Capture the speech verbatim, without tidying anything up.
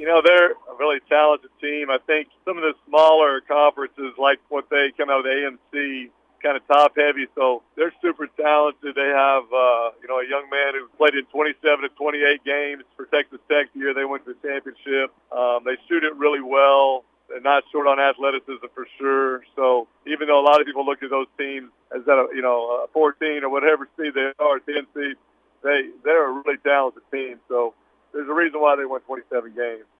You know, they're a really talented team. I think some of the smaller conferences, like what they come out of the A M C, kind of top heavy, so they're super talented. They have, uh, you know, a young man who played in twenty-seven of twenty-eight games for Texas Tech the year they went to the championship. Um, they shoot it really well. They're not short on athleticism for sure. So even though a lot of people look at those teams as that, you know, uh, fourteen or whatever seed they are, ten seed, they they're a really talented team. So there's a reason why they won twenty-seven games.